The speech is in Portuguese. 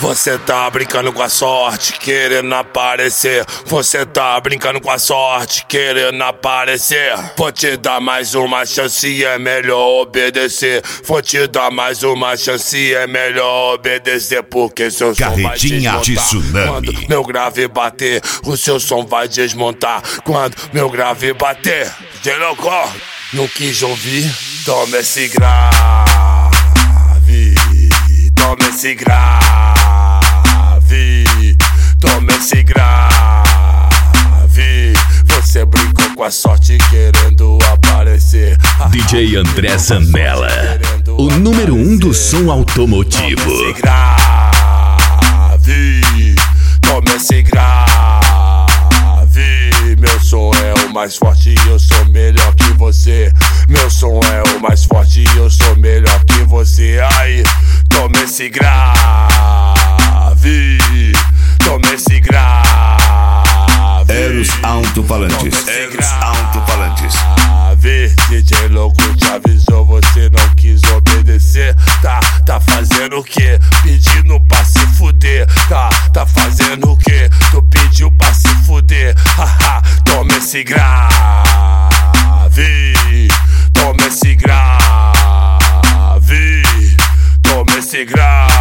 Você tá brincando com a sorte, querendo aparecer. Você tá brincando com a sorte, querendo aparecer. Vou te dar mais uma chance, é melhor obedecer. Vou te dar mais uma chance, é melhor obedecer. Porque seu som vai desmontar. De tsunami. Quando meu grave bater, o seu som vai desmontar. Quando meu grave bater, Gelocó, não quis ouvir, toma esse grave. Toma esse grave. Toma esse grave. Você brincou com a sorte querendo aparecer. DJ André Zanella, o número 1 do som automotivo. Toma esse grave. Toma esse grave. Meu som é o mais forte e eu sou melhor que você. Meu som é o mais forte e eu sou melhor que você. Aí, toma esse grave. Toma esse grave. Eros Alto-Falantes. Eros Alto-Falantes. DJ louco te avisou, você não quis obedecer. Tá fazendo o quê? Pedindo pra se fuder. Tá fazendo o quê? Tu pediu pra se fuder. Haha, toma esse grave. Toma esse grave. Toma esse grave.